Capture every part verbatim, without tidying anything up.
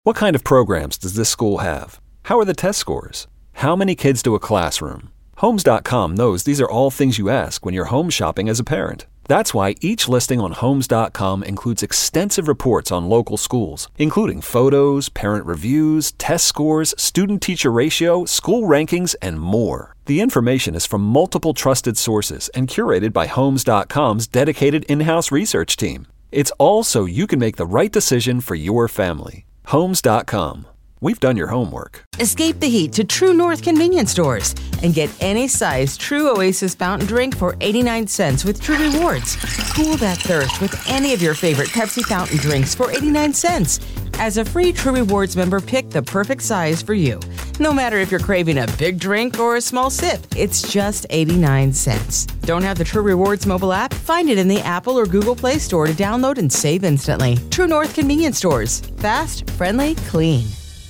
What kind of programs does this school have? How are the test scores? How many kids do a classroom? Homes dot com knows these are all things you ask when you're home shopping as a parent. That's why each listing on Homes dot com includes extensive reports on local schools, including photos, parent reviews, test scores, student-teacher ratio, school rankings, and more. The information is from multiple trusted sources and curated by Homes dot com's dedicated in-house research team. It's all so you can make the right decision for your family. Homes dot com. We've done your homework. Escape the heat to True North convenience stores and get any size True Oasis fountain drink for eighty-nine cents with True Rewards. Cool that thirst with any of your favorite Pepsi fountain drinks for eighty-nine cents. As a free True Rewards member, pick the perfect size for you. No matter if you're craving a big drink or a small sip, it's just eighty-nine cents. Don't have the True Rewards mobile app? Find it in the Apple or Google Play Store to download and save instantly. True North convenience stores. Fast, friendly, clean.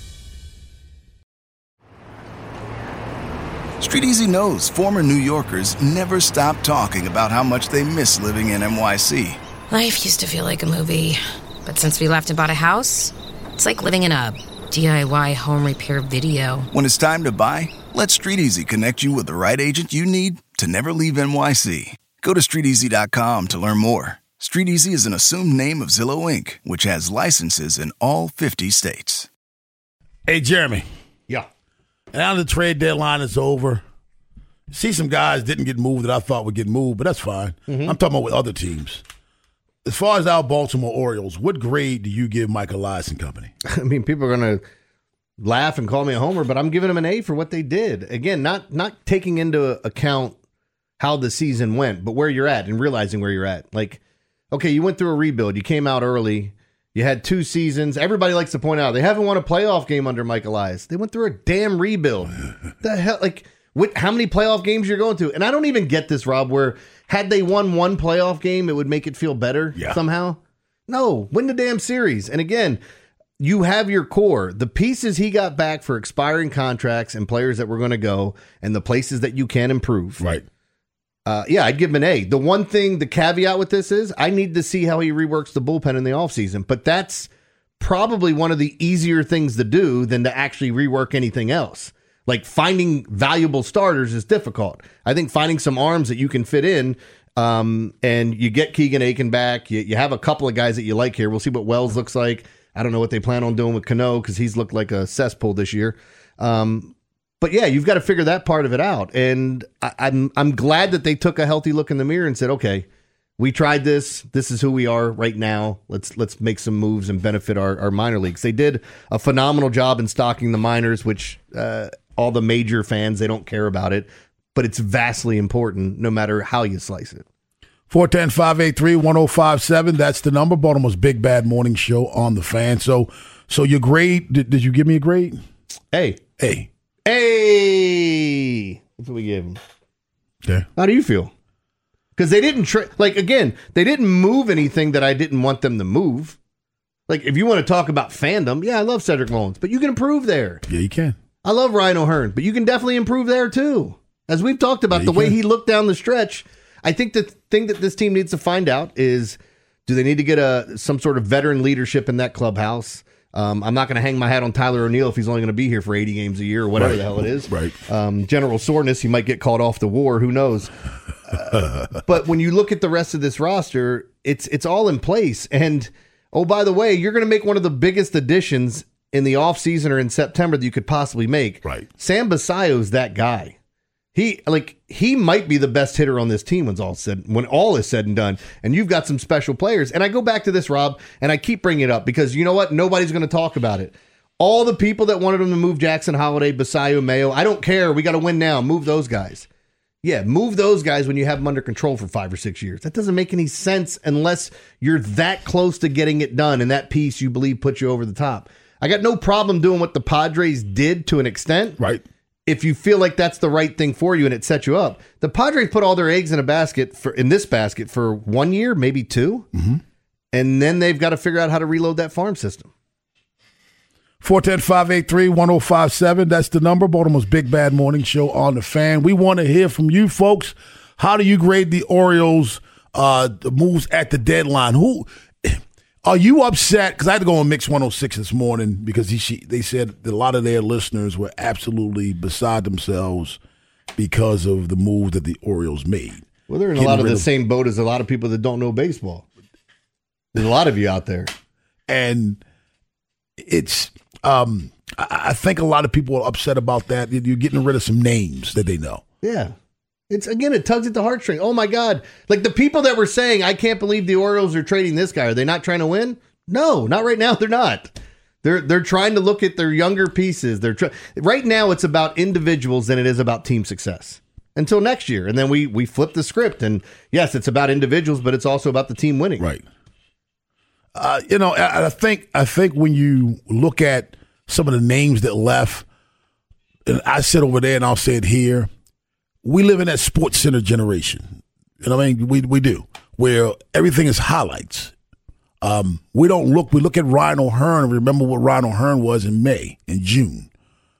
Street Easy knows former New Yorkers never stop talking about how much they miss living in N Y C. Life used to feel like a movie, but since we left and bought a house, it's like living in a D I Y home repair video. When it's time to buy, let Street Easy connect you with the right agent you need to never leave N Y C. Go to street easy dot com to learn more. Street Easy is an assumed name of Zillow Incorporated, which has licenses in all fifty states. Hey, Jeremy. Yeah. Now the trade deadline is over. See, some guys didn't get moved that I thought would get moved, but that's fine. Mm-hmm. I'm talking about with other teams. As far as our Baltimore Orioles, what grade do you give Mike Elias and company? I mean, people are going to laugh and call me a homer, but I'm giving them an A for what they did. Again, not not taking into account how the season went, but where you're at and realizing where you're at. Like, okay, you went through a rebuild. You came out early. You had two seasons. Everybody likes to point out they haven't won a playoff game under Mike Elias. They went through a damn rebuild. The hell, like, what, how many playoff games you're going to? And I don't even get this, Rob, where had they won one playoff game, it would make it feel better yeah. somehow. No, win the damn series. And again, you have your core. The pieces he got back for expiring contracts and players that were going to go and the places that you can improve. Right. Uh, yeah, I'd give him an A. The one thing, the caveat with this is I need to see how he reworks the bullpen in the offseason. But that's probably one of the easier things to do than to actually rework anything else. Like finding valuable starters is difficult. I think finding some arms that you can fit in, um, and you get Keegan Aiken back. You, you have a couple of guys that you like here. We'll see what Wells looks like. I don't know what they plan on doing with Cano because he's looked like a cesspool this year. Um, But yeah, you've got to figure that part of it out. And I, I'm I'm glad that they took a healthy look in the mirror and said, okay, we tried this. This is who we are right now. Let's let's make some moves and benefit our, our minor leagues. They did a phenomenal job in stocking the minors, which uh, all the major fans, they don't care about it. But it's vastly important no matter how you slice it. four one zero, five eight three, one zero five seven. That's the number. Baltimore's Big Bad Morning Show on the Fan. So, so your grade, did, did you give me a grade? A. A. Hey, that's what we gave him. Okay. How do you feel? Because they didn't, tra- like, again, they didn't move anything that I didn't want them to move. Like, if you want to talk about fandom, yeah, I love Cedric Mullins, but you can improve there. Yeah, you can. I love Ryan O'Hearn, but you can definitely improve there, too. As we've talked about, yeah, the way can. he looked down the stretch, I think the thing that this team needs to find out is, do they need to get a some sort of veteran leadership in that clubhouse? Um, I'm not going to hang my hat on Tyler O'Neill if he's only going to be here for eighty games a year or whatever right. the hell it is. Right. Um, general soreness, he might get called off the war. Who knows? Uh, but when you look at the rest of this roster, it's it's all in place. And, oh, by the way, you're going to make one of the biggest additions in the offseason or in September that you could possibly make. Right. Sam Basayo's that guy. He like he might be the best hitter on this team when's all said when all is said and done. And you've got some special players. And I go back to this, Rob, and I keep bringing it up because you know what? Nobody's going to talk about it. All the people that wanted him to move Jackson Holiday, Basayo, Mayo, I don't care. We got to win now. Move those guys. Yeah, move those guys when you have them under control for five or six years. That doesn't make any sense unless you're that close to getting it done and that piece you believe puts you over the top. I got no problem doing what the Padres did to an extent. Right. If you feel like that's the right thing for you and it sets you up. The Padres put all their eggs in a basket for in this basket for one year, maybe two. Mm-hmm. And then they've got to figure out how to reload that farm system. four one zero, five eight three, one zero five seven. That's the number. Baltimore's Big Bad Morning Show on the Fan. We want to hear from you folks. How do you grade the Orioles uh, the moves at the deadline? Who Are you upset? Because I had to go on Mix one oh six this morning because he, she, they said that a lot of their listeners were absolutely beside themselves because of the move that the Orioles made. Well, they're in a lot of the same boat as a lot of people that don't know baseball. There's a lot of you out there. And it's, um, I, I think a lot of people are upset about that. You're getting rid of some names that they know. Yeah. It's, again, it tugs at the heartstring. Oh, my God. Like, the people that were saying, I can't believe the Orioles are trading this guy. Are they not trying to win? No, not right now. They're not. They're they're trying to look at their younger pieces. They're try- Right now, it's about individuals than it is about team success. Until next year. And then we, we flip the script. And, yes, it's about individuals, but it's also about the team winning. Right. Uh, you know, I, I think I think when you look at some of the names that left, and I said over there and I'll say it here, we live in that Sports Center generation. You know what I mean? We we do, where everything is highlights. Um, we don't look, we look at Ryan O'Hearn and remember what Ryan O'Hearn was in May and June.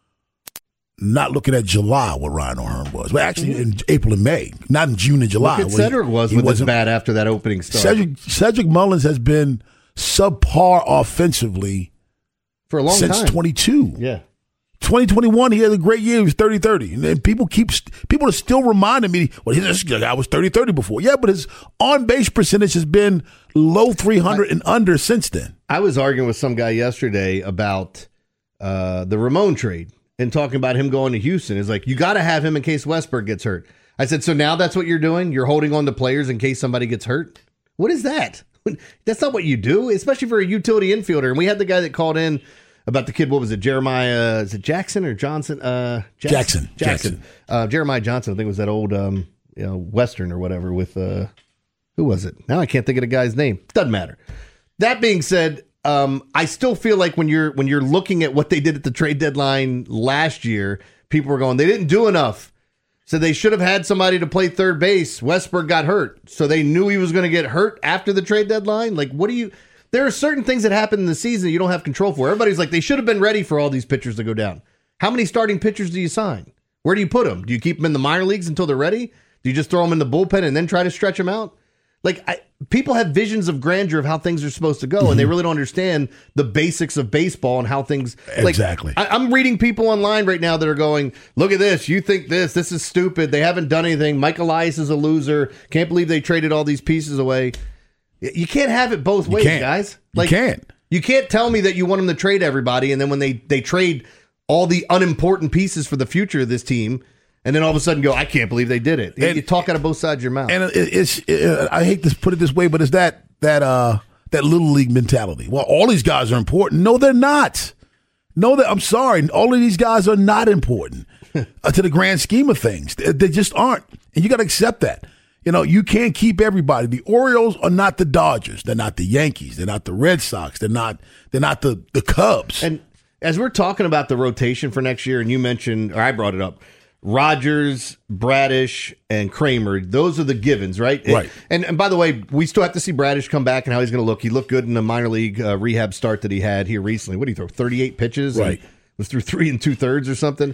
Not looking at July, what Ryan O'Hearn was. But actually in April and May, not in June and July. Look at Cedric he, was he with his bat after that opening start. Cedric, Cedric Mullins has been subpar offensively for a long since time. twenty-two. Yeah. twenty twenty-one, he had a great year. He was thirty thirty. And then people keep people are still reminding me, well, this guy was thirty thirty before. Yeah, but his on-base percentage has been low three hundred I, and under since then. I was arguing with some guy yesterday about uh, the Ramon trade and talking about him going to Houston. It's like, you got to have him in case Westberg gets hurt. I said, so now that's what you're doing? You're holding on to players in case somebody gets hurt? What is that? That's not what you do, especially for a utility infielder. And we had the guy that called in about the kid, what was it, Jeremiah, is it Jackson or Johnson? Uh, Jackson. Jackson. Jackson. Jackson. Uh, Jeremiah Johnson, I think it was that old um, you know, Western or whatever with, uh, who was it? Now I can't think of the guy's name. Doesn't matter. That being said, um, I still feel like when you're when you're looking at what they did at the trade deadline last year, people were going, they didn't do enough. So they should have had somebody to play third base. Westberg got hurt. So they knew he was going to get hurt after the trade deadline. Like, what do you... There are certain things that happen in the season you don't have control for. Everybody's like, they should have been ready for all these pitchers to go down. How many starting pitchers do you sign? Where do you put them? Do you keep them in the minor leagues until they're ready? Do you just throw them in the bullpen and then try to stretch them out? Like, I, people have visions of grandeur of how things are supposed to go, mm-hmm. and they really don't understand the basics of baseball and how things... Like, exactly. I, I'm reading people online right now that are going, look at this, you think this, this is stupid, they haven't done anything, Mike Elias is a loser, can't believe they traded all these pieces away. You can't have it both ways, guys. Like, you can't. You can't tell me that you want them to trade everybody, and then when they, they trade all the unimportant pieces for the future of this team... And then all of a sudden go, I can't believe they did it. And, you talk out of both sides of your mouth. And it, it's, it, I hate to put it this way, but it's that that uh, that little league mentality. Well, all these guys are important. No, they're not. No, that I'm sorry. All of these guys are not important uh, to the grand scheme of things. They, they just aren't. And you got to accept that. You know, you can't keep everybody. The Orioles are not the Dodgers. They're not the Yankees. They're not the Red Sox. They're not. They're not the the Cubs. And as we're talking about the rotation for next year, and you mentioned, or I brought it up. Rogers, Bradish, and Kramer, those are the givens, right? Right. And, and by the way, we still have to see Bradish come back and how he's going to look. He looked good in the minor league uh, rehab start that he had here recently. What did he throw? thirty-eight pitches? Right. And was through three and two thirds or something.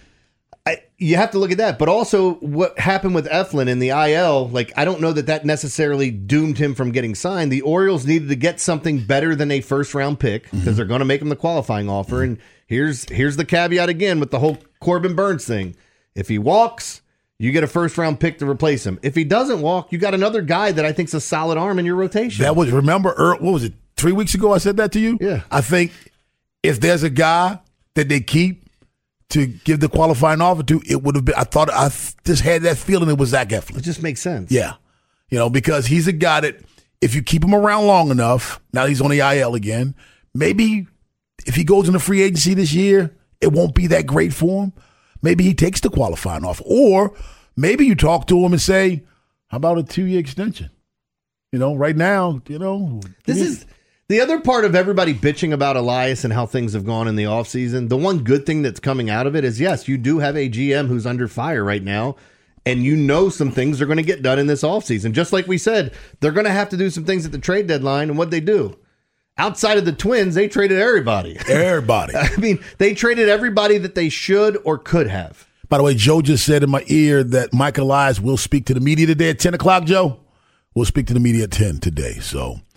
I, you have to look at that. But also what happened with Eflin in the I L, like, I don't know that that necessarily doomed him from getting signed. The Orioles needed to get something better than a first round pick because mm-hmm. they're going to make him the qualifying offer. Mm-hmm. And here's here's the caveat again with the whole Corbin Burns thing. If he walks, you get a first-round pick to replace him. If he doesn't walk, you got another guy that I think's a solid arm in your rotation. That was, remember, what was it, three weeks ago I said that to you? Yeah. I think if there's a guy that they keep to give the qualifying offer to, it would have been, I thought, I just had that feeling it was Zach Eflin. It just makes sense. Yeah. You know, because he's a guy that if you keep him around long enough, now he's on the I L again, maybe if he goes into free agency this year, it won't be that great for him. Maybe he takes the qualifying offer. Or maybe you talk to him and say, how about a two-year extension? You know, right now, you know. This yeah. is the other part of everybody bitching about Elias and how things have gone in the offseason. The one good thing that's coming out of it is, yes, you do have a G M who's under fire right now, and you know some things are going to get done in this offseason. Just like we said, they're going to have to do some things at the trade deadline, and what'd they do? Outside of the Twins, they traded everybody. Everybody. I mean, they traded everybody that they should or could have. By the way, Joe just said in my ear that Mike Elias will speak to the media today at ten o'clock, Joe. We'll speak to the media at ten today. So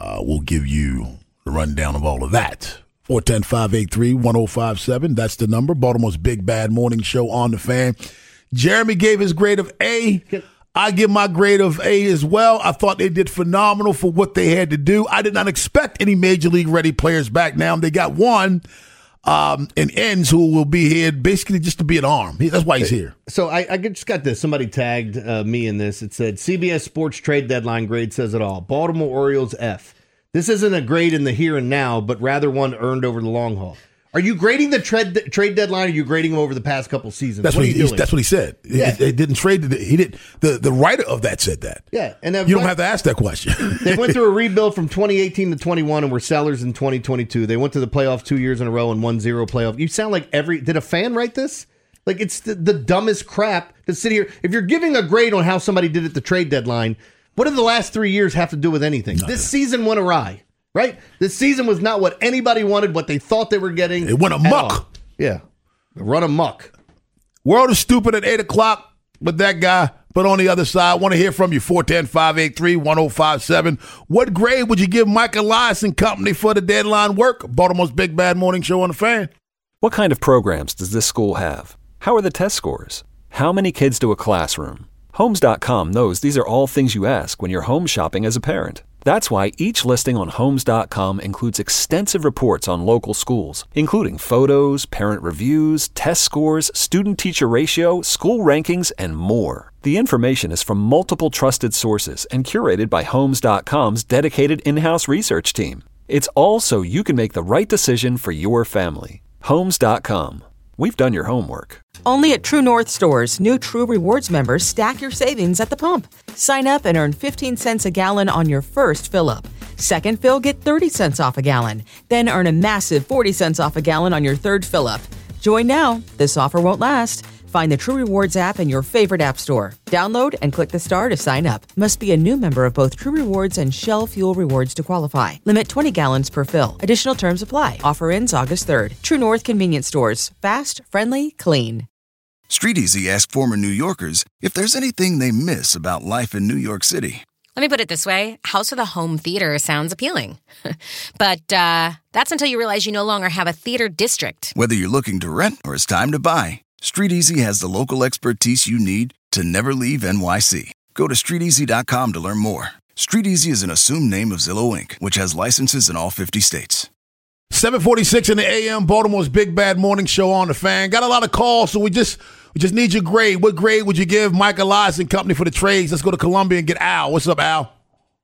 Uh, we'll give you the rundown of all of that. four one zero, five eight three, one zero five seven. That's the number. Baltimore's Big Bad Morning Show on the Fan. Jeremy gave his grade of A. I give my grade of A as well. I thought they did phenomenal for what they had to do. I did not expect any Major League ready players back now. They got one um, in Ends who will be here basically just to be an arm. That's why he's here. So I, I just got this. Somebody tagged uh, me in this. It said C B S Sports Trade Deadline grade says it all. Baltimore Orioles F. This isn't a grade in the here and now, but rather one earned over the long haul. Are you grading the trade trade deadline, or are you grading them over the past couple seasons? That's what, what, are he, you doing? That's what he said. Yeah. They didn't trade. The, he did. The the writer of that said that. Yeah, and you don't have to ask that question. They went through a rebuild from twenty eighteen to twenty-one, and were sellers in twenty twenty-two. They went to the playoffs two years in a row and won zero playoff. You sound like every. Did a fan write this? Like it's the, the dumbest crap to sit here. If you're giving a grade on how somebody did at the trade deadline, what do the last three years have to do with anything? Nothing. This season went awry. Right? This season was not what anybody wanted, what they thought they were getting. It went amok. Yeah. Run amok. World is stupid at eight o'clock with that guy. But on the other side, I want to hear from you. four one zero, five eight three, one zero five seven. What grade would you give Mike Elias and company for the deadline work? Baltimore's Big Bad Morning Show on the Fan. What kind of programs does this school have? How are the test scores? How many kids do a classroom? Homes dot com knows these are all things you ask when you're home shopping as a parent. That's why each listing on Homes dot com includes extensive reports on local schools, including photos, parent reviews, test scores, student-teacher ratio, school rankings, and more. The information is from multiple trusted sources and curated by Homes dot com's dedicated in-house research team. It's all so you can make the right decision for your family. Homes dot com. We've done your homework. Only at True North stores, new True Rewards members stack your savings at the pump. Sign up and earn fifteen cents a gallon on your first fill-up. Second fill, get thirty cents off a gallon. Then earn a massive forty cents off a gallon on your third fill-up. Join now. This offer won't last. Find the True Rewards app in your favorite app store. Download and click the star to sign up. Must be a new member of both True Rewards and Shell Fuel Rewards to qualify. Limit twenty gallons per fill. Additional terms apply. Offer ends August third. True North Convenience Stores. Fast, friendly, clean. Street Easy asked former New Yorkers if there's anything they miss about life in New York City. Let me put it this way. House with a home theater sounds appealing. But uh, that's until you realize you no longer have a theater district. Whether you're looking to rent or it's time to buy, Street Easy has the local expertise you need to never leave N Y C. Go to street easy dot com to learn more. Street Easy is an assumed name of Zillow Incorporated, which has licenses in all fifty states. seven forty-six in the A M, Baltimore's Big Bad Morning Show on the Fan. Got a lot of calls, so we just we just need your grade. What grade would you give Mike Elias and company for the trades? Let's go to Columbia and get Al. What's up, Al?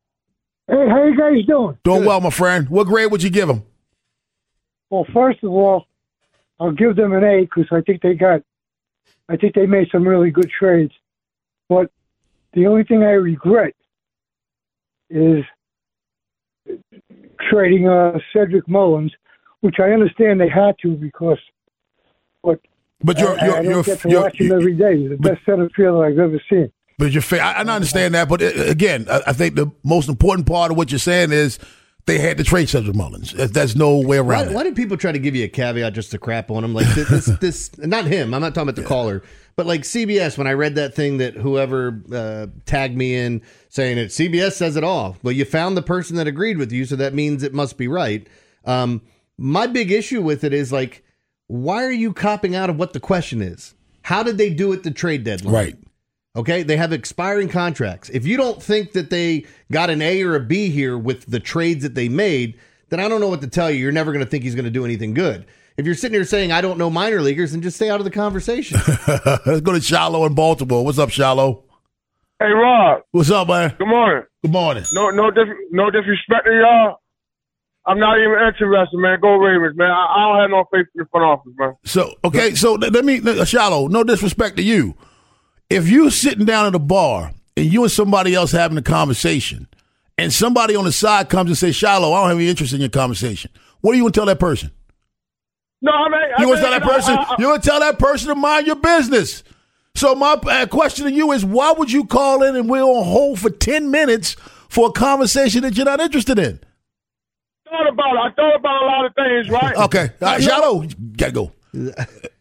Hey, how you guys doing? Doing Good. well, my friend. What grade would you give them? Well, first of all, I'll give them an A because I think they got, I think they made some really good trades. But the only thing I regret is trading uh, Cedric Mullins, which I understand they had to because, but But you're I, you're I don't you're, get to you're, watch him you're, every day. He's the but- best center fielder I've ever seen. but you're fa- I, I understand that, but uh, again, I, I think the most important part of what you're saying is they had to trade Cedric Mullins. There's- There's no way around Why, it. why did people try to give you a caveat just to crap on him? Like this, this, this not him. I'm not talking about the caller, but like C B S. When I read that thing that whoever uh, tagged me in saying it, C B S says it all. Well, you found the person that agreed with you, so that means it must be right. Um, my big issue with it is like, why are you copping out of what the question is? How did they do it the trade deadline? Right. Okay, they have expiring contracts. If you don't think that they got an A or a B here with the trades that they made, then I don't know what to tell you. You're never going to think he's going to do anything good. If you're sitting here saying, I don't know minor leaguers, then just stay out of the conversation. Let's go to Shiloh in Baltimore. What's up, Shiloh? Hey, Rob. What's up, man? Good morning. Good morning. No, no, dis- no disrespect to y'all. I'm not even interested, man. Go Ravens, man. I, I don't have no faith in the front office, man. So, okay, so let me, uh, Shiloh, no disrespect to you. If you're sitting down at a bar and you and somebody else having a conversation and somebody on the side comes and says, Shiloh, I don't have any interest in your conversation, what are you going to tell that person? No, I mean, I You going to mean, tell that person, I, I, you're going to tell that person to mind your business. So my uh, question to you is, why would you call in and we're on hold for ten minutes for a conversation that you're not interested in? thought about it. I thought about a lot of things, right? Okay. All right, Shiloh, got to go.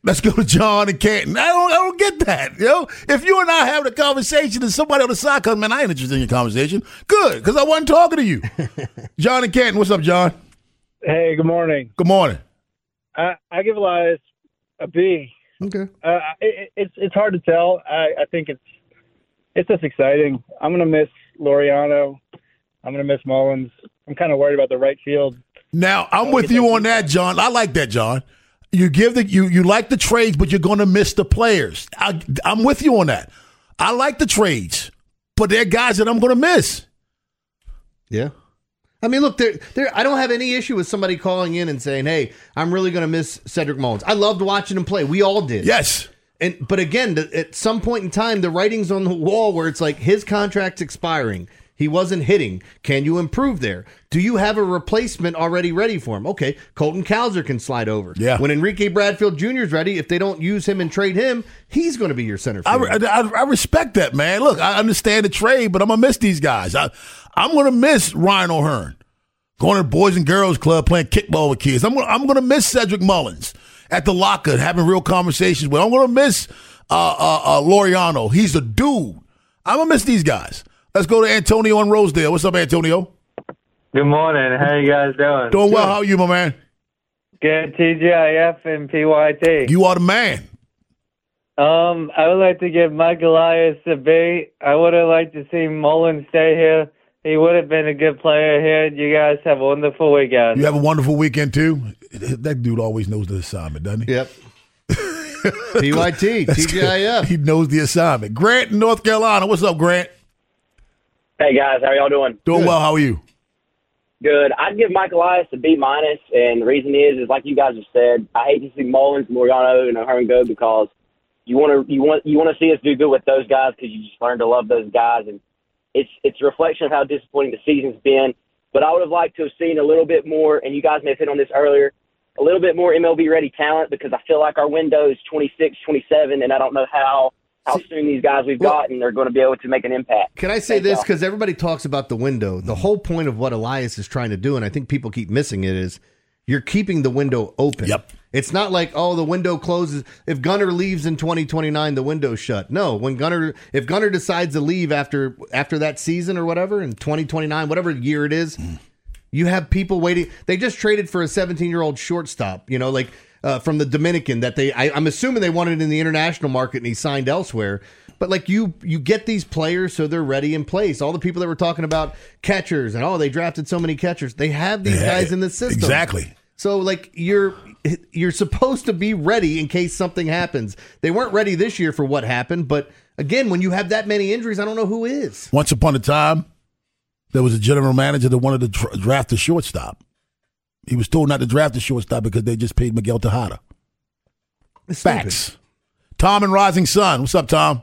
Let's go to John and Canton. I don't, I don't get that. You know, if you and I having a conversation and somebody on the side comes, man, I ain't interested in your conversation. Good, because I wasn't talking to you. John and Canton, what's up, John? Hey, good morning. Good morning. I, I give Elias a B. Okay. Uh, it, it's it's hard to tell. I, I think it's it's just exciting. I'm gonna miss Laureano. I'm gonna miss Mullins. I'm kind of worried about the right field. Now I'm with you on that, John. I like that, John. You give the you you like the trades, but you're going to miss the players. I, I'm with you on that. I like the trades, but they're guys that I'm going to miss. Yeah. I mean, look, there, there. I don't have any issue with somebody calling in and saying, "Hey, I'm really going to miss Cedric Mullins." I loved watching him play. We all did. Yes. And but again, the, at some point in time, the writing's on the wall where it's like his contract's expiring. He wasn't hitting. Can you improve there? Do you have a replacement already ready for him? Okay, Colton Cowser can slide over. Yeah. When Enrique Bradfield Junior is ready, if they don't use him and trade him, he's going to be your center fielder. I, I, I respect that, man. Look, I understand the trade, but I'm going to miss these guys. I, I'm going to miss Ryan O'Hearn going to the Boys and Girls Club playing kickball with kids. I'm going I'm going to miss Cedric Mullins at the locker having real conversations with. I'm going to miss uh, uh, uh, Laureano. He's a dude. I'm going to miss these guys. Let's go to Antonio in Rosedale. What's up, Antonio? Good morning. How you guys doing? Doing well. How are you, my man? Good. T G I F and P Y T. You are the man. Um, I would like to give Mike Elias a B. I would have liked to see Mullins stay here. He would have been a good player here. You guys have a wonderful weekend. You have a wonderful weekend, too? That dude always knows the assignment, doesn't he? Yep. P Y T, T G I F. He knows the assignment. Grant in North Carolina. What's up, Grant? Hey, guys. How y'all doing? Doing Good. well. How are you? Good. I'd give Mike Elias a B minus, and the reason is, is like you guys have said, I hate to see Mullins, Laureano, and O'Hearn go because you want to you want you want to see us do good with those guys because you just learn to love those guys, and it's it's a reflection of how disappointing the season's been. But I would have liked to have seen a little bit more, and you guys may have hit on this earlier, a little bit more M L B ready talent because I feel like our window is twenty-six, twenty-seven, and I don't know how. How soon these guys we've well, gotten are going to be able to make an impact. Can I say Thank this? y'all. Because everybody talks about the window. The whole point of what Elias is trying to do, and I think people keep missing it, is you're keeping the window open. Yep. It's not like, oh, the window closes. If Gunnar leaves in twenty twenty-nine, the window's shut. No, when Gunnar, if Gunnar decides to leave after after that season or whatever, in twenty twenty-nine, whatever year it is, mm. you have people waiting. They just traded for a seventeen-year-old shortstop, you know, like uh, from the Dominican that they, I, I'm assuming they wanted in the international market and he signed elsewhere. But like you, you get these players so they're ready in place. All the people that were talking about catchers and oh, they drafted so many catchers. They have these yeah, guys in the system. Exactly. So like you're you're supposed to be ready in case something happens. They weren't ready this year for what happened, but again, when you have that many injuries, I don't know who is. Once upon a time, there was a general manager that wanted to tra- draft a shortstop. He was told not to draft a shortstop because they just paid Miguel Tejada. Facts. Tom and Rising Sun. What's up, Tom?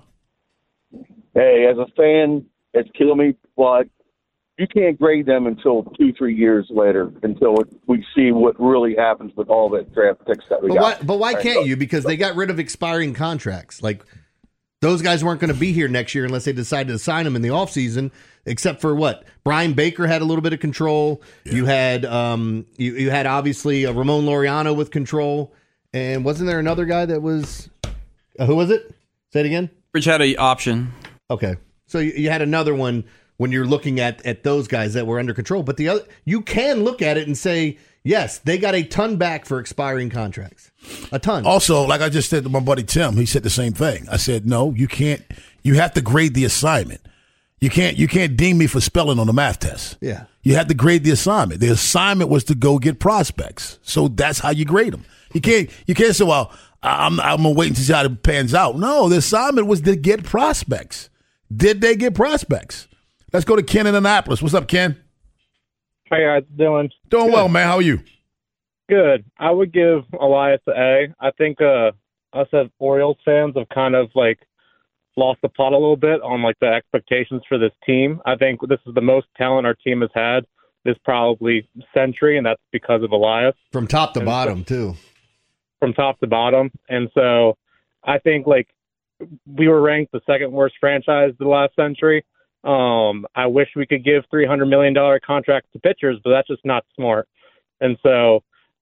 Hey, as a fan, it's killing me, but you can't grade them until two, three years later, until we see what really happens with all the draft picks that we but got. Why, but why can't you? Because they got rid of expiring contracts. Like, those guys weren't going to be here next year unless they decided to sign them in the offseason, except for what? Brian Baker had a little bit of control. Yeah. You had, um, you, you had obviously, a Ramon Laureano with control. And wasn't there another guy that was, uh, who was it? Say it again. Rich had an option. Okay. So you, you had another one when you're looking at, at those guys that were under control. But the other, you can look at it and say, yes, they got a ton back for expiring contracts. A ton. Also, like I just said to my buddy Tim, he said the same thing. I said, no, you can't. You have to grade the assignment. You can't you can't ding me for spelling on the math test. Yeah. You have to grade the assignment. The assignment was to go get prospects. So that's how you grade them. You can't you can't say, well, I'm I'm gonna wait and see how it pans out. No, the assignment was to get prospects. Did they get prospects? Let's go to Ken in Annapolis. What's up, Ken? How you guys doing? Doing Good. well, man. How are you? Good. I would give Elias an A. I think uh, us as Orioles fans have kind of like lost the plot a little bit on like the expectations for this team. I think this is the most talent our team has had this probably century, and that's because of Elias. From top to and bottom, so, too. From top to bottom. And so I think like we were ranked the second worst franchise the last century. Um, I wish we could give three hundred million dollars contracts to pitchers, but that's just not smart. And so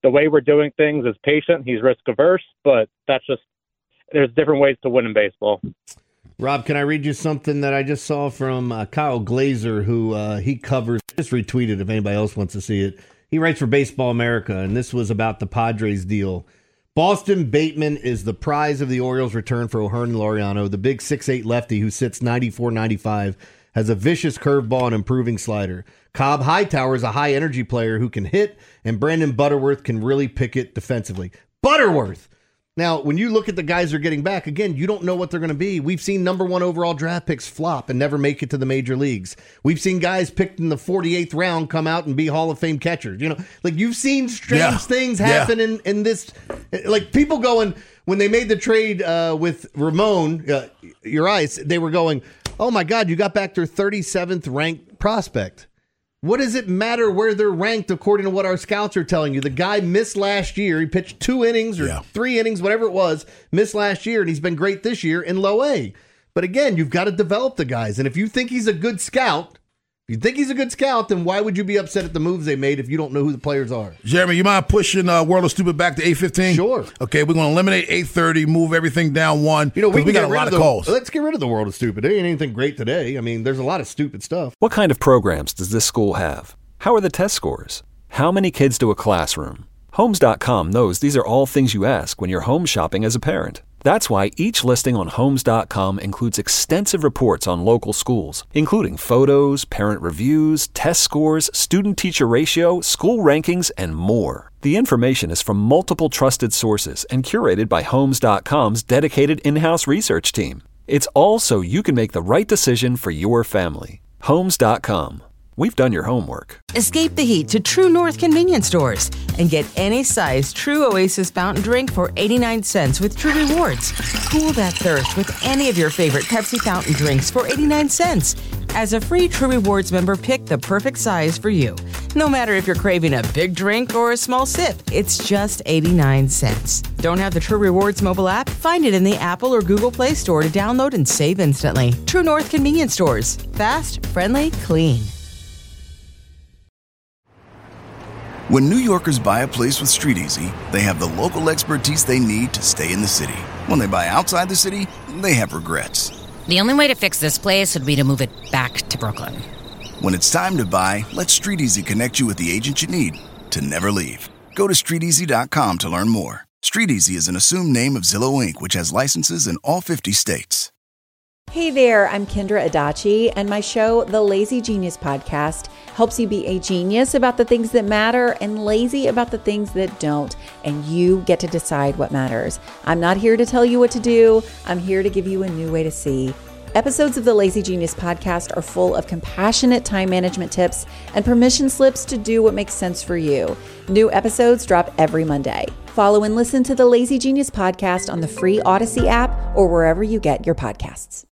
the way we're doing things is patient. He's risk averse, but that's just, there's different ways to win in baseball. Rob, can I read you something that I just saw from uh, Kyle Glazer, who uh, he covers, just retweeted if anybody else wants to see it. He writes for Baseball America, and this was about the Padres deal. Boston Bateman is the prize of the Orioles' return for O'Hearn Laureano. The big six eight lefty who sits ninety-four ninety-five has a vicious curveball and improving slider. Cobb Hightower is a high-energy player who can hit, and Brandon Butterworth can really pick it defensively. Butterworth! Now, when you look at the guys they're getting back, again, you don't know what they're going to be. We've seen number one overall draft picks flop and never make it to the major leagues. We've seen guys picked in the forty-eighth round come out and be Hall of Fame catchers. You know, like you've seen strange yeah. things happen yeah. in, in this. Like people going, when they made the trade uh, with Ramon uh, Urias, they were going, oh my God, you got back their thirty-seventh ranked prospect. What does it matter where they're ranked according to what our scouts are telling you? The guy missed last year. He pitched two innings or yeah. three innings, whatever it was, missed last year, and he's been great this year in low A. But again, you've got to develop the guys. And if you think he's a good scout, if you think he's a good scout, then why would you be upset at the moves they made if you don't know who the players are? Jeremy, you mind pushing uh, World of Stupid back to eight fifteen? Sure. Okay, we're going to eliminate eight thirty, move everything down one. You know, we, we got a lot of, of the, calls. Let's get rid of the World of Stupid. There ain't anything great today. I mean, there's a lot of stupid stuff. What kind of programs does this school have? How are the test scores? How many kids to a classroom? Homes dot com knows these are all things you ask when you're home shopping as a parent. That's why each listing on Homes dot com includes extensive reports on local schools, including photos, parent reviews, test scores, student-teacher ratio, school rankings, and more. The information is from multiple trusted sources and curated by Homes dot com's dedicated in-house research team. It's all so you can make the right decision for your family. Homes dot com. We've done your homework. Escape the heat to True North convenience stores and get any size True Oasis fountain drink for eighty-nine cents with True Rewards. Cool that thirst with any of your favorite Pepsi fountain drinks for eighty-nine cents. As a free True Rewards member, pick the perfect size for you. No matter if you're craving a big drink or a small sip, it's just eighty-nine cents. Don't have the True Rewards mobile app? Find it in the Apple or Google Play Store to download and save instantly. True North convenience stores. Fast, friendly, clean. When New Yorkers buy a place with StreetEasy, they have the local expertise they need to stay in the city. When they buy outside the city, they have regrets. The only way to fix this place would be to move it back to Brooklyn. When it's time to buy, let StreetEasy connect you with the agent you need to never leave. Go to street easy dot com to learn more. StreetEasy is an assumed name of Zillow Incorporated, which has licenses in all fifty states. Hey there, I'm Kendra Adachi, and my show, The Lazy Genius Podcast, helps you be a genius about the things that matter and lazy about the things that don't, and you get to decide what matters. I'm not here to tell you what to do. I'm here to give you a new way to see. Episodes of the Lazy Genius Podcast are full of compassionate time management tips and permission slips to do what makes sense for you. New episodes drop every Monday. Follow and listen to the Lazy Genius Podcast on the free Odyssey app or wherever you get your podcasts.